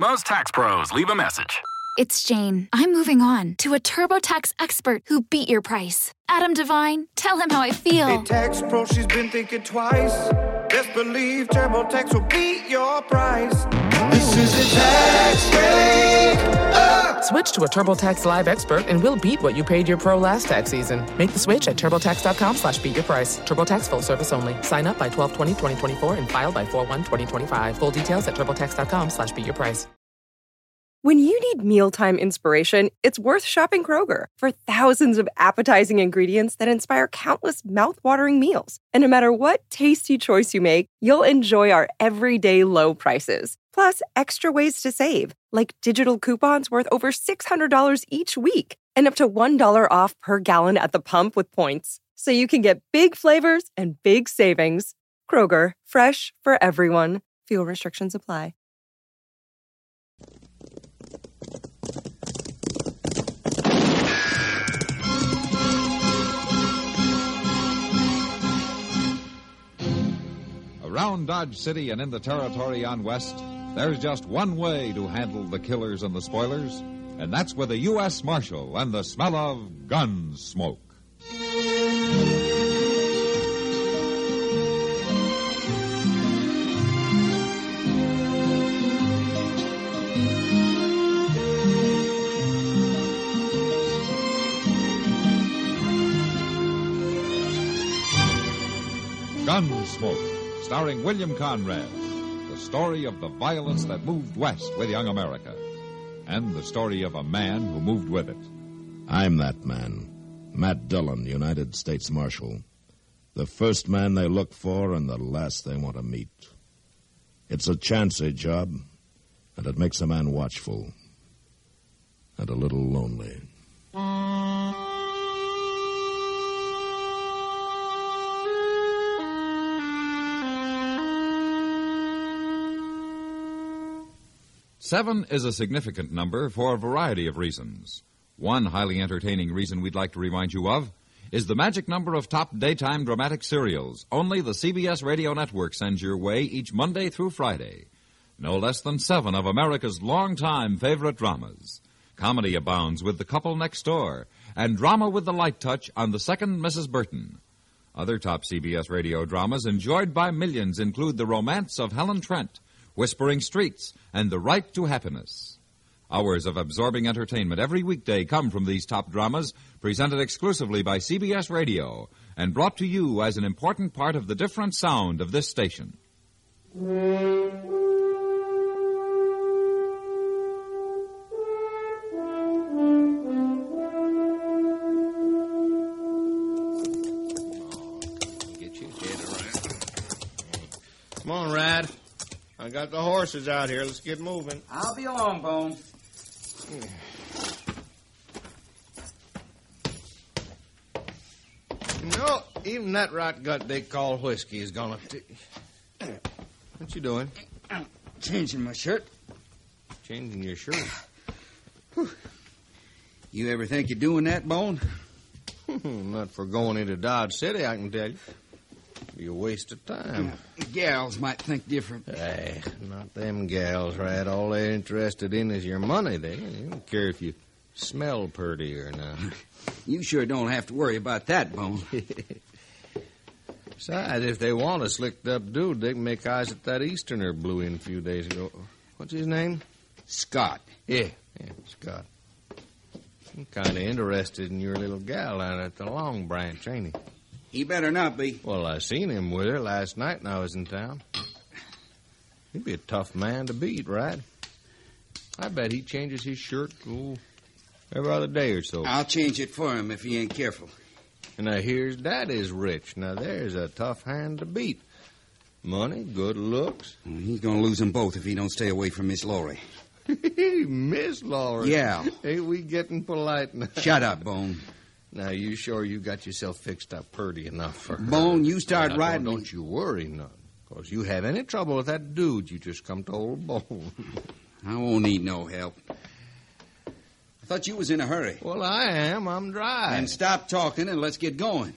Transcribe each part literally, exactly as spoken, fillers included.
Most tax pros leave a message. It's Jane. I'm moving on to a TurboTax expert who beat your price. Adam Devine, tell him how I feel. Hey, tax pro, she's been thinking twice. Best believe TurboTax will beat your price. This is a tax break. Uh! Switch to a TurboTax Live expert and we'll beat what you paid your pro last tax season. Make the switch at TurboTax.com slash beat your price. TurboTax full service only. Sign up by twelve twenty twenty twenty-four and file by four one twenty twenty-five. Full details at TurboTax.com slash beat your price. When you need mealtime inspiration, it's worth shopping Kroger for thousands of appetizing ingredients that inspire countless mouthwatering meals. And no matter what tasty choice you make, you'll enjoy our everyday low prices. Plus, extra ways to save, like digital coupons worth over six hundred dollars each week and up to one dollar off per gallon at the pump with points. So you can get big flavors and big savings. Kroger, fresh for everyone. Fuel restrictions apply. Around Dodge City and in the territory on West, there's just one way to handle the killers and the spoilers, and that's with a U S Marshal and the smell of gun smoke. Gunsmoke, starring William Conrad, the story of the violence that moved west with young America, and the story of a man who moved with it. I'm that man, Matt Dillon, United States Marshal. The first man they look for and the last they want to meet. It's a chancy job, and it makes a man watchful and a little lonely. Seven is a significant number for a variety of reasons. One highly entertaining reason we'd like to remind you of is the magic number of top daytime dramatic serials only the C B S Radio Network sends your way each Monday through Friday. No less than seven of America's longtime favorite dramas. Comedy abounds with The Couple Next Door, and drama with the light touch on The Second Missus Burton. Other top C B S radio dramas enjoyed by millions include The Romance of Helen Trent, Whispering Streets, and The Right to Happiness. Hours of absorbing entertainment every weekday come from these top dramas, presented exclusively by C B S Radio, and brought to you as an important part of the different sound of this station. Get your head around. Come on, Rad. I got the horses out here. Let's get moving. I'll be along, Bone. You know, even that rot gut they call whiskey is gonna... T- what you doing? I'm changing my shirt. Changing your shirt? You ever think you're doing that, Bone? Not for going into Dodge City, I can tell you. Be a waste of time. Yeah, gals might think different. Hey, not them gals, Rad. All they're interested in is your money. They, they don't care if you smell purty or not. You sure don't have to worry about that, Bone. Besides, if they want a slicked-up dude, they can make eyes at that Easterner blew in a few days ago. What's his name? Scott. Yeah, yeah, Scott. I'm kind of interested in your little gal down at the Long Branch, ain't he? He better not be. Well, I seen him with her last night when I was in town. He'd be a tough man to beat, right? I bet he changes his shirt oh, every other day or so. I'll change it for him if he ain't careful. And now here's Daddy's rich. Now there's a tough hand to beat. Money, good looks. Well, he's going to lose them both if he don't stay away from Miss Laurie. Miss Laurie? Yeah. Ain't we getting polite now? Shut up, Bone. Now, you sure you got yourself fixed up purty enough for her? Bone, you start now, riding... Don't, don't you worry none. Because you have any trouble with that dude, you just come to old Bone. I won't need no help. I thought you was in a hurry. Well, I am. I'm dry. Then stop talking and let's get going.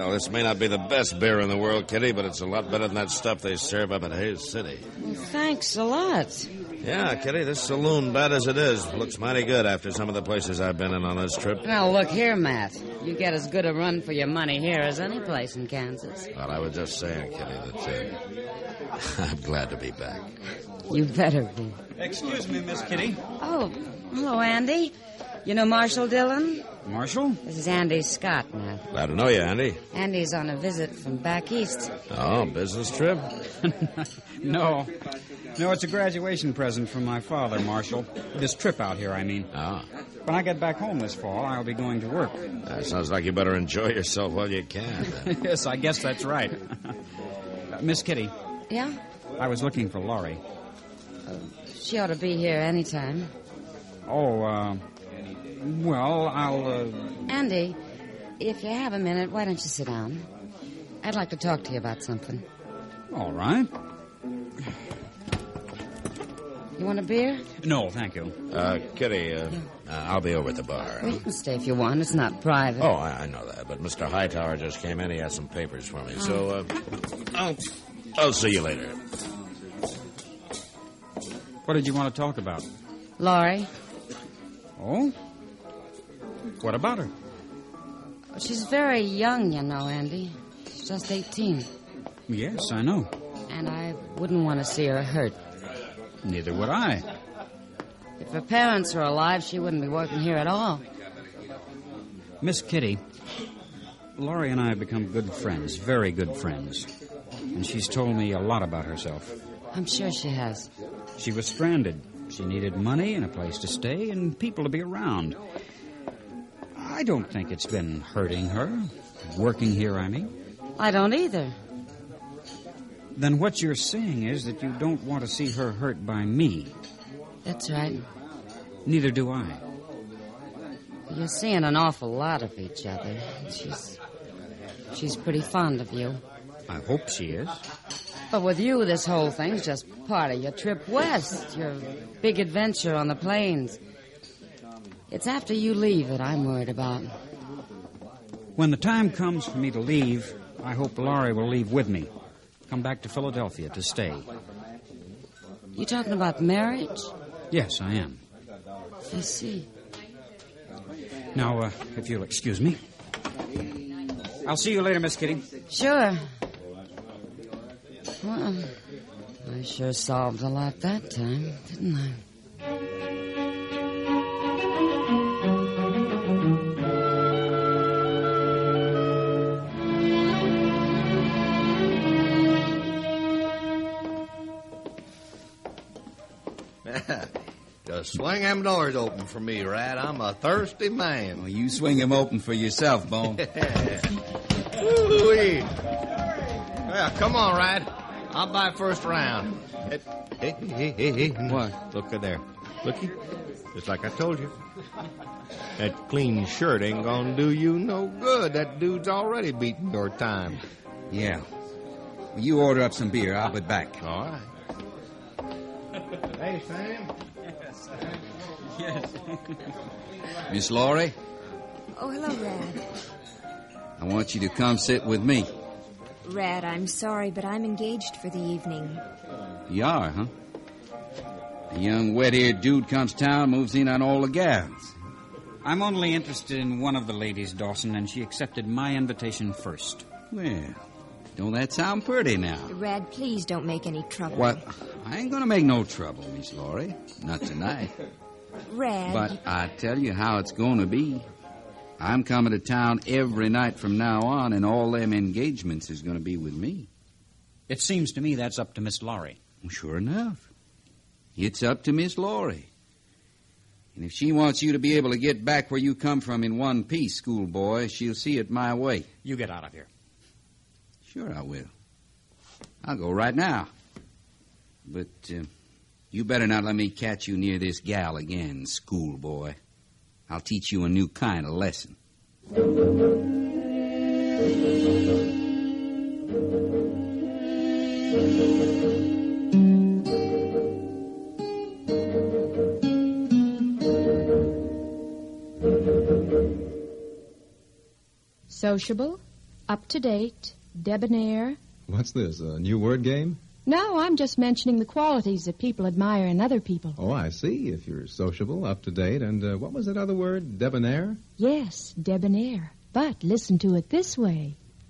Well, this may not be the best beer in the world, Kitty, but it's a lot better than that stuff they serve up at Hayes City. Well, thanks a lot. Yeah, Kitty, this saloon, bad as it is, looks mighty good after some of the places I've been in on this trip. Now, look here, Matt. You get as good a run for your money here as any place in Kansas. Well, I was just saying, Kitty, that uh, I'm glad to be back. You better be. Excuse me, Miss Kitty. Oh, hello, Andy. You know Marshall Dillon? Marshall? This is Andy Scott, Matt. Glad to know you, Andy. Andy's on a visit from back east. Oh, business trip? No. No, it's a graduation present from my father, Marshall. This trip out here, I mean. Ah. When I get back home this fall, I'll be going to work. That sounds like you better enjoy yourself while you can. Yes, I guess that's right. uh, Miss Kitty. Yeah? I was looking for Laurie. Uh, she ought to be here any time. Oh, uh... Well, I'll, uh... Andy, if you have a minute, why don't you sit down? I'd like to talk to you about something. All right. You want a beer? No, thank you. Uh, Kitty, uh, uh, I'll be over at the bar. Well, you can stay if you want. It's not private. Oh, I, I know that, but Mister Hightower just came in. He has some papers for me, oh. so, uh, I'll, I'll see you later. What did you want to talk about? Laurie. Oh? What about her? She's very young, you know, Andy. She's just eighteen. Yes, I know. And I wouldn't want to see her hurt. Neither would I. If her parents were alive, she wouldn't be working here at all. Miss Kitty, Laurie and I have become good friends, very good friends. And she's told me a lot about herself. I'm sure she has. She was stranded. She needed money and a place to stay and people to be around. I don't think it's been hurting her. Working here, I mean. I don't either. Then what you're saying is that you don't want to see her hurt by me. That's right. Neither do I. You're seeing an awful lot of each other. She's... She's pretty fond of you. I hope she is. But with you, this whole thing's just part of your trip west, your big adventure on the plains. It's after you leave that I'm worried about. When the time comes for me to leave, I hope Laurie will leave with me. Come back to Philadelphia to stay. You talking about marriage? Yes, I am. I see. Now, uh, if you'll excuse me. I'll see you later, Miss Kitty. Sure. Well, I sure solved a lot that time, didn't I? Just swing them doors open for me, Rat. I'm a thirsty man. Well, you swing them open for yourself, Bone. Ooh-wee. Yeah, come on, Rat. I'll buy first round. Hey, hey, hey, hey, hey. What? Look at there. Looky. Just like I told you. That clean shirt ain't gonna do you no good. That dude's already beating your time. Yeah. Well, you order up some beer. I'll be back. All right. Hey, Sam. Yes. Yes. Miss Laurie? Oh, hello, Rad. I want you to come sit with me. Rad, I'm sorry, but I'm engaged for the evening. You are, huh? A young wet-eared dude comes to town, moves in on all the gals. I'm only interested in one of the ladies, Dawson, and she accepted my invitation first. Well, don't that sound pretty now? Rad, please don't make any trouble. What? I ain't gonna make no trouble, Miss Laurie. Not tonight. Rad... But I tell you how it's gonna be. I'm coming to town every night from now on, and all them engagements is gonna be with me. It seems to me that's up to Miss Laurie. Well, sure enough. It's up to Miss Laurie. And if she wants you to be able to get back where you come from in one piece, schoolboy, she'll see it my way. You get out of here. Sure I will. I'll go right now. But uh, you better not let me catch you near this gal again, schoolboy. I'll teach you a new kind of lesson. Sociable? Up to date, debonair. What's this, a new word game? No, I'm just mentioning the qualities that people admire in other people. Oh, I see. If you're sociable, up to date, and uh, what was that other word? Debonair? Yes, debonair. But listen to it this way.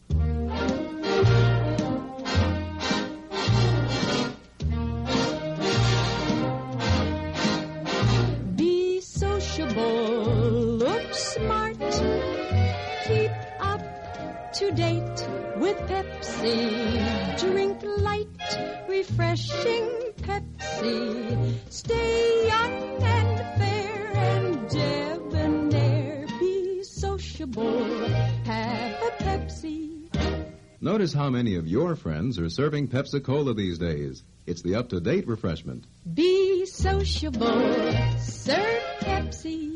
Be sociable, look smart, keep up to date with Pepsi. Drink light, refreshing Pepsi. Stay young and fair and debonair. Be sociable, have a Pepsi. Notice how many of your friends are serving Pepsi-Cola these days. It's the up-to-date refreshment. Be sociable, serve Pepsi.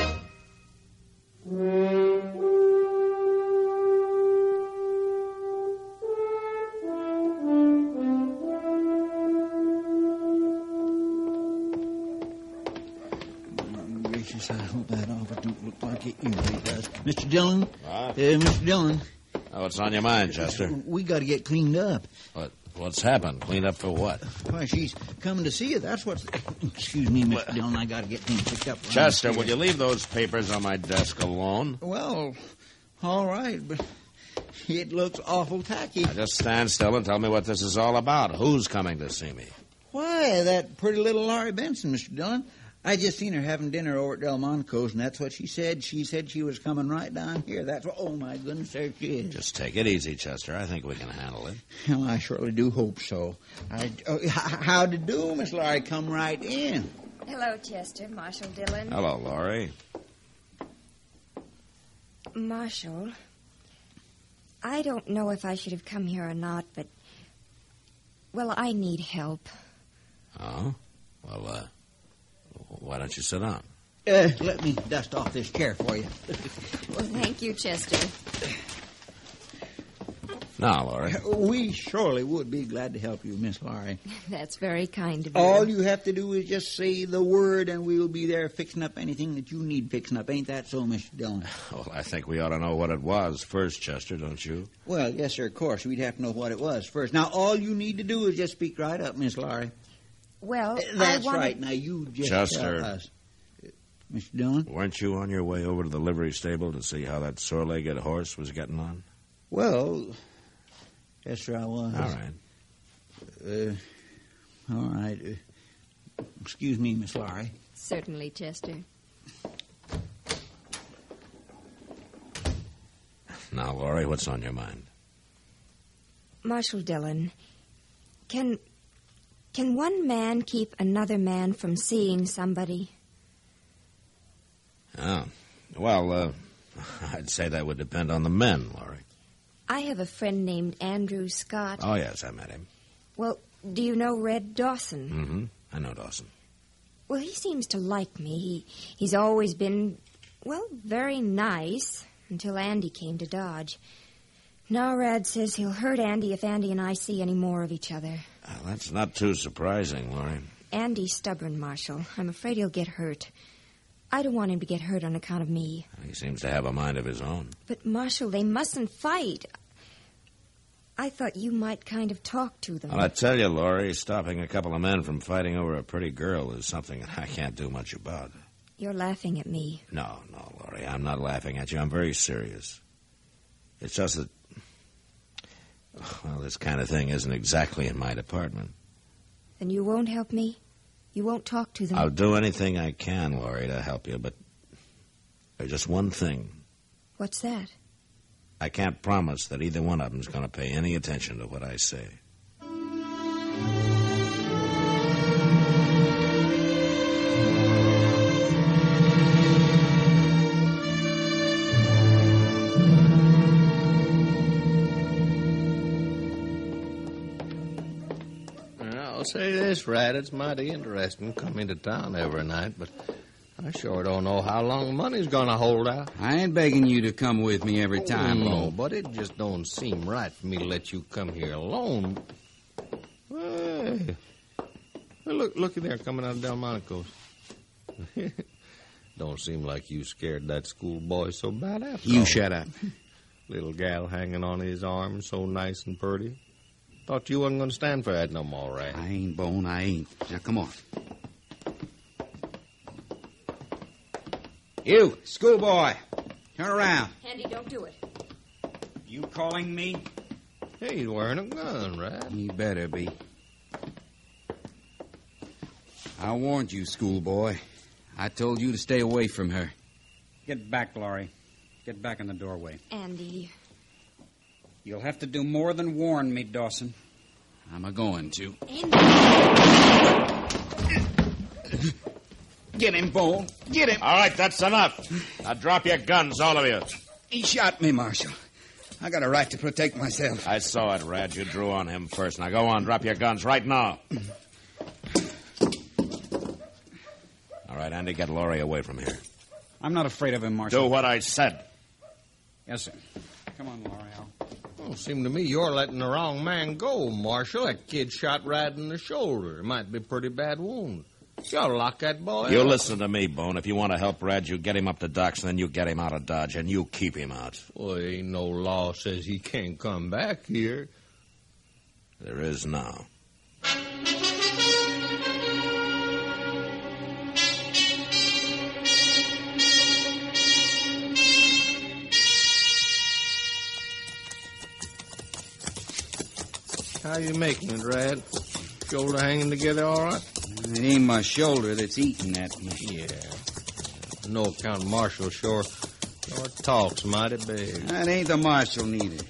Gracious, I hope that offer don't look like it usually does. Mister Dillon? Uh, Mister Dillon? Oh, what's on your mind, Chester? We got to get cleaned up. What? What's happened? Cleaned up for what? Why, she's coming to see you. That's what's... Excuse me, Mister Dillon. I got to get things picked up. Chester, will you leave those papers on my desk alone? Well, all right, but it looks awful tacky. Now just stand still and tell me what this is all about. Who's coming to see me? Why, that pretty little Laurie Benson, Mister Dillon. I just seen her having dinner over at Delmonico's, and that's what she said. She said she was coming right down here. That's what... Oh, my goodness, there she is. Just take it easy, Chester. I think we can handle it. Well, I surely do hope so. I, oh, how'd you do, Miss Laurie? Come right in. Hello, Chester. Marshall Dillon. Hello, Laurie. Marshall, I don't know if I should have come here or not, but... Well, I need help. Oh? Well, uh... why don't you sit down? Uh, let me dust off this chair for you. Well, thank you, Chester. Now, Laurie. We surely would be glad to help you, Miss Laurie. That's very kind of you. All you have to do is just say the word, and we'll be there fixing up anything that you need fixing up. Ain't that so, Mister Dillon? Well, I think we ought to know what it was first, Chester, don't you? Well, yes, sir, of course. We'd have to know what it was first. Now, all you need to do is just speak right up, Miss Laurie. Well, That's I wanted... right. Now, you just Chester. tell us. Mister Dillon? Weren't you on your way over to the livery stable to see how that sore-legged horse was getting on? Well, yes, sir, I was. All right. Uh, all right. Uh, excuse me, Miss Laurie. Certainly, Chester. Now, Laurie, what's on your mind? Marshall Dillon, can... Can one man keep another man from seeing somebody? Oh. Well, uh, I'd say that would depend on the men, Laurie. I have a friend named Andrew Scott. Oh, yes, I met him. Well, do you know Red Dawson? Mm-hmm. I know Dawson. Well, he seems to like me. He, he's always been, well, very nice until Andy came to Dodge. Now Rad says he'll hurt Andy if Andy and I see any more of each other. Well, that's not too surprising, Laurie. Andy's stubborn, Marshall. I'm afraid he'll get hurt. I don't want him to get hurt on account of me. He seems to have a mind of his own. But, Marshall, they mustn't fight. I thought you might kind of talk to them. Well, I tell you, Laurie, stopping a couple of men from fighting over a pretty girl is something that I can't do much about. You're laughing at me. No, no, Laurie, I'm not laughing at you. I'm very serious. It's just that, well, this kind of thing isn't exactly in my department. Then you won't help me? You won't talk to them? I'll do anything I can, Laurie, to help you, but there's just one thing. What's that? I can't promise that either one of them's going to pay any attention to what I say. I'll say this, Rat, it's mighty interesting coming to town every night, but I sure don't know how long money's gonna hold out. I ain't begging you to come with me every time, oh, Lou. No, but it just don't seem right for me to let you come here alone. Hey. Well, look, look at there, coming out of Delmonico's. Don't seem like you scared that schoolboy so bad after You all. shut up. Little gal hanging on his arm, so nice and pretty. Thought you wasn't going to stand for that no more, Rat. I ain't, Bone, I ain't. Now, come on. You, schoolboy, turn around. Andy, don't do it. You calling me? He's wearing a gun, Rat. He better be. I warned you, schoolboy. I told you to stay away from her. Get back, Laurie. Get back in the doorway. Andy. You'll have to do more than warn me, Dawson. I'm a-going to. Andy. Get him, Bone. Get him. All right, that's enough. Now drop your guns, all of you. He shot me, Marshal. I got a right to protect myself. I saw it, Rad. You drew on him first. Now go on, drop your guns right now. All right, Andy, get Laurie away from here. I'm not afraid of him, Marshal. Do what I said. Yes, sir. Come on, Laurie. I'll... Well, seemed to me you're letting the wrong man go, Marshal. That kid shot Rad in the shoulder. It might be a pretty bad wound. You ought to lock that boy You up. listen to me, Bone. If you want to help Rad, you get him up to docks, and then you get him out of Dodge, and you keep him out. Well, ain't no law says he can't come back here. There is now. How you making it, Rad? Shoulder hanging together all right? It ain't my shoulder that's eating at me. Yeah. No account Marshal sure, sure talks mighty big. That ain't the Marshal neither.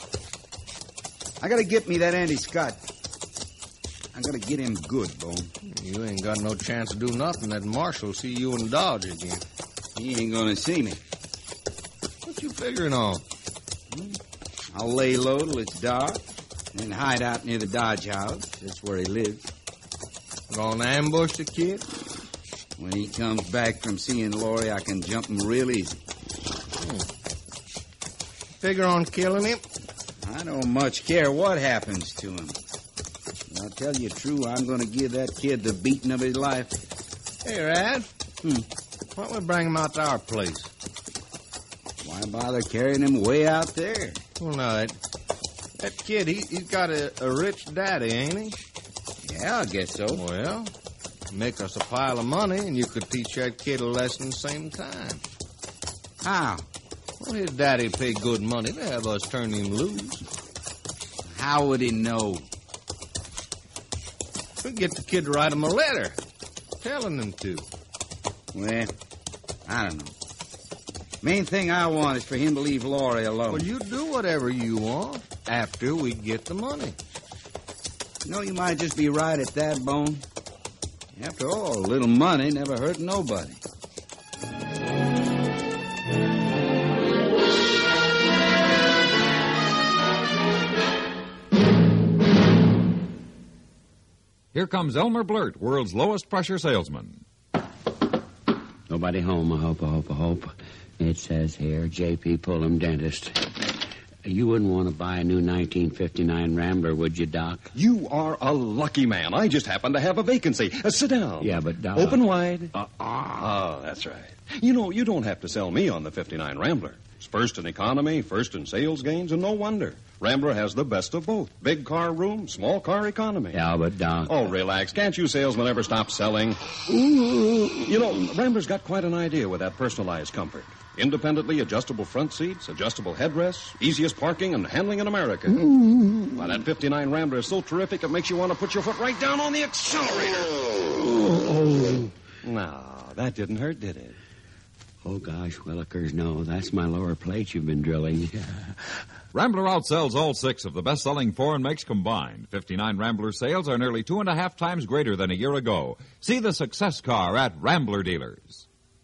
I gotta get me that Andy Scott. I gotta get him good, Bone. You ain't got no chance to do nothing. That Marshal see you in Dodge again. He ain't gonna see me. What you figuring on? I'll lay low till it's dark, and then hide out near the Dodge house. That's where he lives. Gonna ambush the kid? When he comes back from seeing Laurie, I can jump him real easy. Hmm. Figure on killing him? I don't much care what happens to him. I'll tell you true, I'm going to give that kid the beating of his life. Hey, Rad. Hmm. Why don't we bring him out to our place? Why bother carrying him way out there? Well, no, that, that kid, he, he's got a, a rich daddy, ain't he? Yeah, I guess so. Well, make us a pile of money, and you could teach that kid a lesson at the same time. How? Well, his daddy paid good money to have us turn him loose. How would he know? We get the kid to write him a letter, telling him to. Well, I don't know. Main thing I want is for him to leave Laurie alone. Well, you do whatever you want after we get the money. You know, you might just be right at that, Bone. After all, a little money never hurt nobody. Here comes Elmer Blurt, world's lowest pressure salesman. Nobody home, I hope, I hope, I hope. It says here, J P Pullum, dentist. You wouldn't want to buy a new nineteen fifty-nine Rambler, would you, Doc? You are a lucky man. I just happen to have a vacancy. Uh, sit down. Yeah, but, Doc... Open wide. Uh, ah. Oh, that's right. You know, you don't have to sell me on the fifty-nine Rambler. It's first in economy, first in sales gains, and no wonder. Rambler has the best of both. Big car room, small car economy. Yeah, but, Doc... Oh, relax. Can't you salesmen ever stop selling? You know, Rambler's got quite an idea with that personalized comfort. Independently adjustable front seats, adjustable headrests, easiest parking and handling in America. Why, that fifty-nine Rambler is so terrific it makes you want to put your foot right down on the accelerator. No, that didn't hurt, did it? Oh, gosh, Willikers, no. That's my lower plate you've been drilling. Rambler outsells all six of the best-selling foreign makes combined. fifty-nine Rambler sales are nearly two and a half times greater than a year ago. See the success car at Rambler dealers.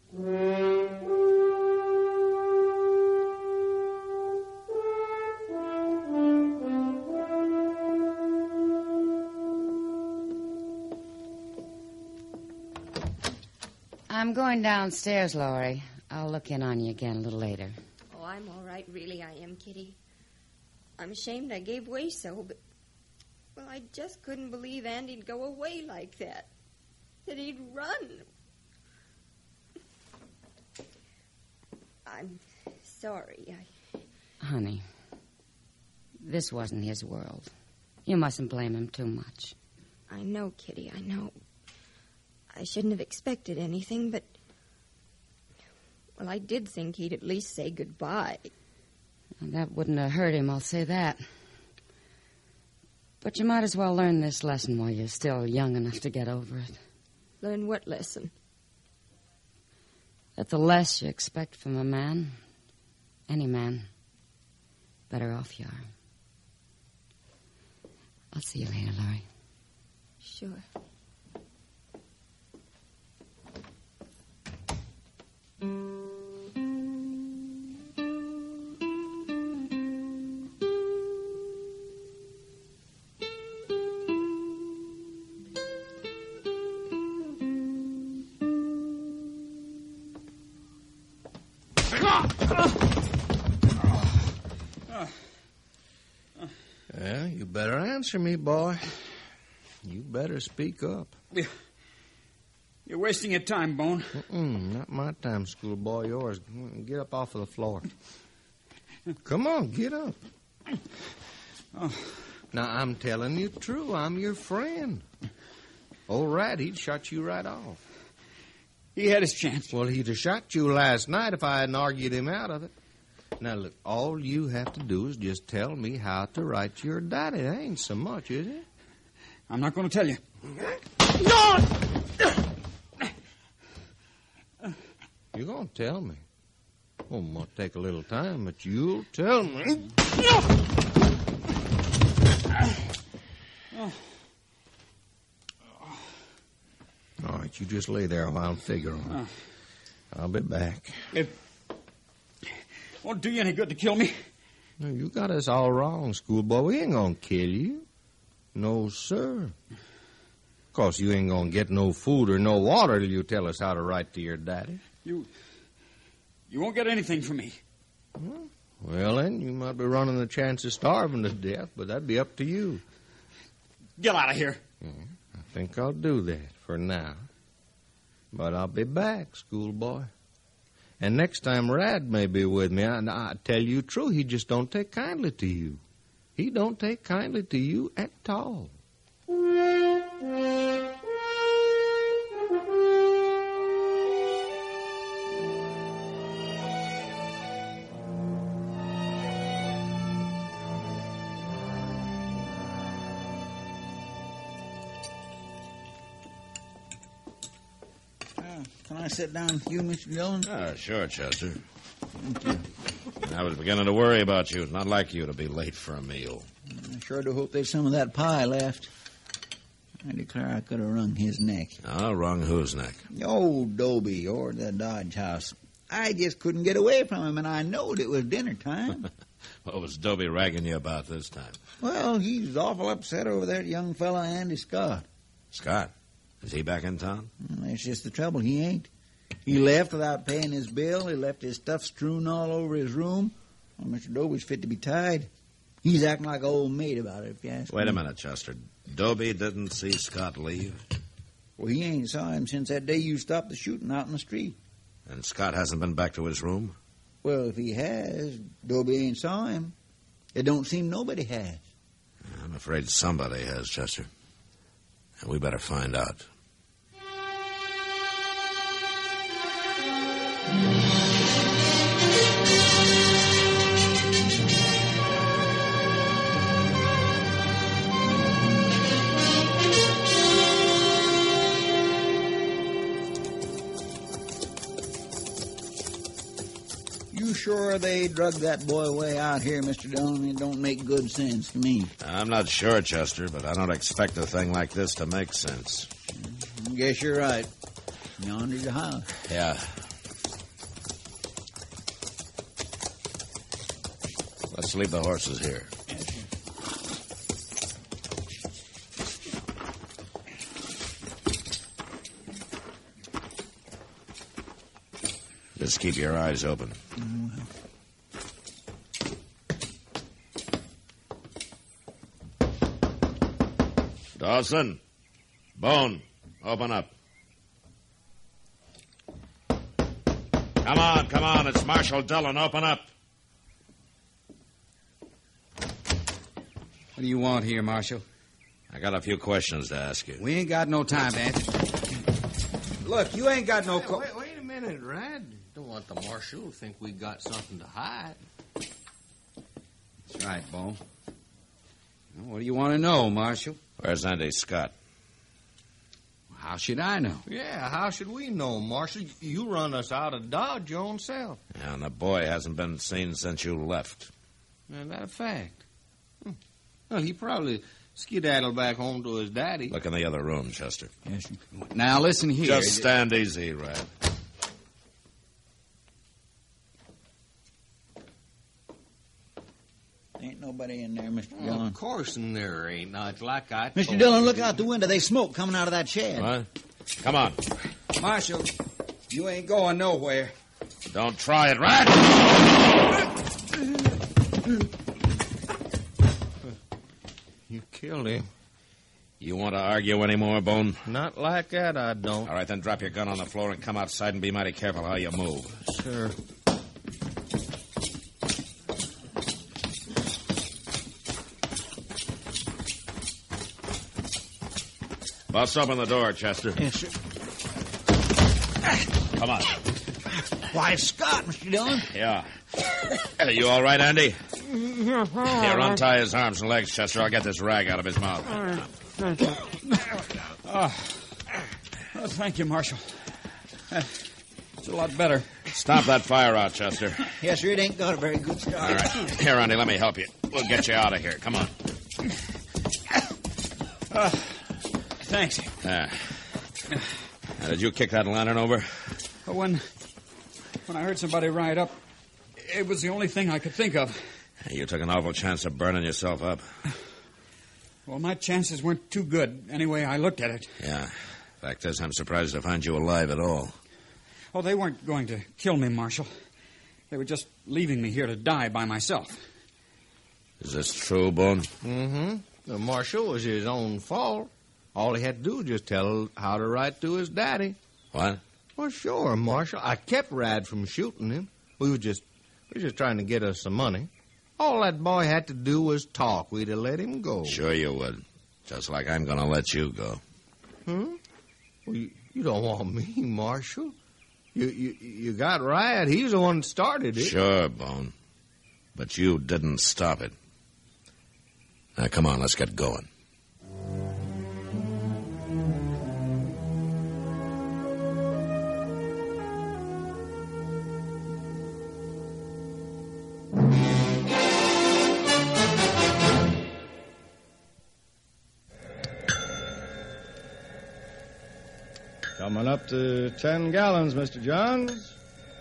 I'm going downstairs, Laurie. I'll look in on you again a little later. Oh, I'm all right, really, I am, Kitty. I'm ashamed I gave way so, but... Well, I just couldn't believe Andy'd go away like that. That he'd run. I'm sorry. I... Honey, this wasn't his world. You mustn't blame him too much. I know, Kitty, I know. I shouldn't have expected anything, but... Well, I did think he'd at least say goodbye. That wouldn't have hurt him, I'll say that. But you might as well learn this lesson while you're still young enough to get over it. Learn what lesson? That the less you expect from a man, any man, better off you are. I'll see you later, Laurie. Sure. Well, you better answer me, boy. You better speak up. You're wasting your time, Bone. Mm-mm, not my time, schoolboy. Yours. Get up off of the floor. Come on, get up. Oh. Now, I'm telling you true. I'm your friend. Old Rat, he'd shot you right off. He had his chance. Well, he'd have shot you last night if I hadn't argued him out of it. Now, look, all you have to do is just tell me how to write to your daddy. That ain't so much, is it? I'm not going to tell you. No! You're going to tell me. Well, it might take a little time, but you'll tell me. All right, you just lay there while I'm figuring. Oh. I'll be back. It won't do you any good to kill me. No, you got us all wrong, schoolboy. We ain't gonna kill you. No, sir. Of course, you ain't gonna get no food or no water till you tell us how to write to your daddy. You... You won't get anything from me. Well, well, then, you might be running the chance of starving to death, but that'd be up to you. Get out of here. Yeah, I think I'll do that for now. But I'll be back, schoolboy. And next time Rad may be with me, I, I tell you true, he just don't take kindly to you. He don't take kindly to you at all. Can I sit down with you, Mister Dillon? Ah, sure, Chester. I was beginning to worry about you. It's not like you to be late for a meal. I sure do hope there's some of that pie left. I declare I could have wrung his neck. Ah, wrung whose neck? Old Dobie, or the Dodge House. I just couldn't get away from him, and I knowed it was dinner time. What was Dobie ragging you about this time? Well, he's awful upset over that young fella, Andy Scott. Scott? Is he back in town? Well, that's just the trouble. He ain't. He left without paying his bill. He left his stuff strewn all over his room. Well, Mister Dobie's fit to be tied. He's acting like an old maid about it, if you ask Wait me. a minute, Chester. Dobie didn't see Scott leave? Well, he ain't saw him since that day you stopped the shooting out in the street. And Scott hasn't been back to his room? Well, if he has, Dobie ain't saw him. It don't seem nobody has. I'm afraid somebody has, Chester. And we better find out. You sure they drug that boy away out here, Mister Dillon? It don't make good sense to me. I'm not sure, Chester, but I don't expect a thing like this to make sense. I guess you're right. Yonder's your house. Yeah. Let's leave the horses here. Just keep your eyes open. Oh, well. Dawson, Bone, open up. Come on, come on, it's Marshal Dillon, open up. What do you want here, Marshal? I got a few questions to ask you. We ain't got no time to answer. Look, you ain't got no... Hey, Co- wait, wait a minute, Rad. Don't want the marshal to think we got something to hide. That's right, Bo. Well, what do you want to know, Marshal? Where's Andy Scott? How should I know? Yeah, how should we know, Marshal? You run us out of Dodge your own self. Yeah, and the boy hasn't been seen since you left. Is that a fact? Hmm. Well, he probably skedaddled back home to his daddy. Look in the other room, Chester. Yes, sir. Now, listen here. Just stand easy, Rad. Ain't nobody in there, Mister Oh, Dillon. of course and there ain't. Now, it's like I Mister told Dillon, you. look out the window. There's smoke coming out of that shed. What? Come on. Marshal, you ain't going nowhere. Don't try it, Rad! You killed him. You want to argue anymore, Bone? Not like that, I don't. All right, then drop your gun on the floor and come outside and be mighty careful how you move. Sure. Bust open the door, Chester. Yes, sir. Come on. Why, Scott, Mister Dillon. Yeah. Are you all right, Andy? Here, untie his arms and legs, Chester. I'll get this rag out of his mouth. Oh, oh thank you, Marshal. It's a lot better. Stop that fire out, Chester. Yes, sir, it ain't got a very good start. All right. Here, Andy, let me help you. We'll get you out of here. Come on. Uh, thanks. Ah. Now, did you kick that lantern over? When, when I heard somebody ride up, it was the only thing I could think of. You took an awful chance of burning yourself up. Well, my chances weren't too good, anyway I looked at it. Yeah. Fact is, I'm surprised to find you alive at all. Oh, they weren't going to kill me, Marshal. They were just leaving me here to die by myself. Is this true, Bone? Mm-hmm. The marshal was his own fault. All he had to do was just tell how to write to his daddy. What? Well, sure, Marshal. I kept Rad from shooting him. We were just we were just trying to get us some money. All that boy had to do was talk. We'd have let him go. Sure you would. Just like I'm going to let you go. Hmm? Well, you, you don't want me, Marshal. You, you you got Rad. He's the one that started it. Sure, Bone. But you didn't stop it. Now, come on, let's get going. Coming up to ten gallons, Mister Johns.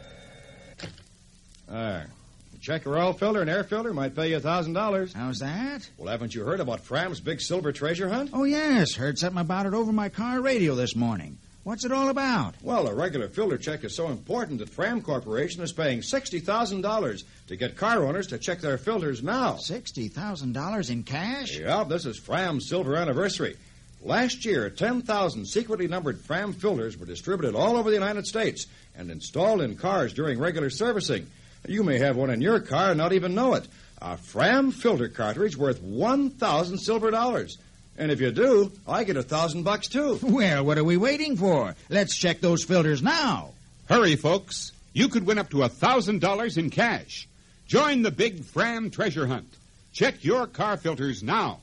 There. Check your oil filter and air filter might pay you a thousand dollars. How's that? Well, haven't you heard about Fram's big silver treasure hunt? Oh, yes. Heard something about it over my car radio this morning. What's it all about? Well, a regular filter check is so important that Fram Corporation is paying sixty thousand dollars to get car owners to check their filters now. sixty thousand dollars in cash? Yeah, this is Fram's silver anniversary. Last year, ten thousand secretly numbered Fram filters were distributed all over the United States and installed in cars during regular servicing. You may have one in your car and not even know it. A Fram filter cartridge worth one thousand silver dollars. And if you do, I get a thousand bucks, too. Well, what are we waiting for? Let's check those filters now. Hurry, folks. You could win up to a thousand dollars in cash. Join the big Fram treasure hunt. Check your car filters now.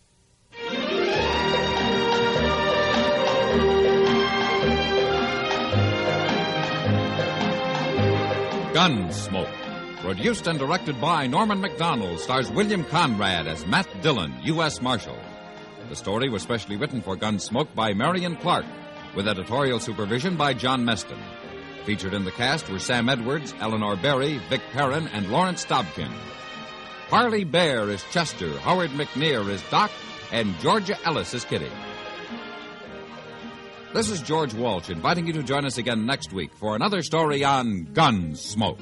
Gunsmoke. Produced and directed by Norman MacDonald, stars William Conrad as Matt Dillon, U S Marshal. The story was specially written for Gunsmoke by Marion Clark, with editorial supervision by John Meston. Featured in the cast were Sam Edwards, Eleanor Berry, Vic Perrin, and Lawrence Dobkin. Harley Bear is Chester, Howard McNear is Doc, and Georgia Ellis is Kitty. This is George Walsh inviting you to join us again next week for another story on Gunsmoke.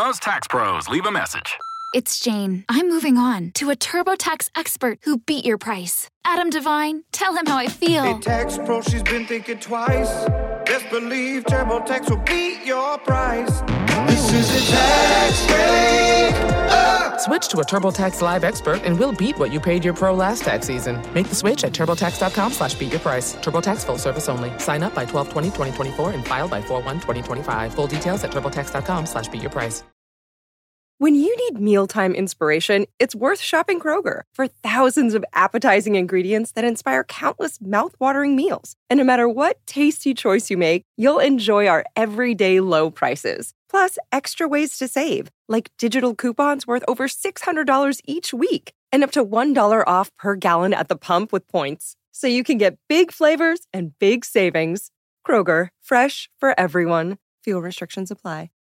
Most tax pros leave a message. It's Jane. I'm moving on to a TurboTax expert who beat your price. Adam Devine, tell him how I feel. Hey, tax pro, she's been thinking twice. Best believe TurboTax will beat your price. This is a tax break. Uh! Switch to a TurboTax Live expert and we'll beat what you paid your pro last tax season. Make the switch at TurboTax.com slash beat your price. TurboTax full service only. Sign up by twelve twenty twenty twenty-four and file by four one twenty twenty-five. Full details at TurboTax.com slash beat your price. When you need mealtime inspiration, it's worth shopping Kroger for thousands of appetizing ingredients that inspire countless mouth-watering meals. And no matter what tasty choice you make, you'll enjoy our everyday low prices. Plus, extra ways to save, like digital coupons worth over six hundred dollars each week and up to one dollar off per gallon at the pump with points. So you can get big flavors and big savings. Kroger, fresh for everyone. Fuel restrictions apply.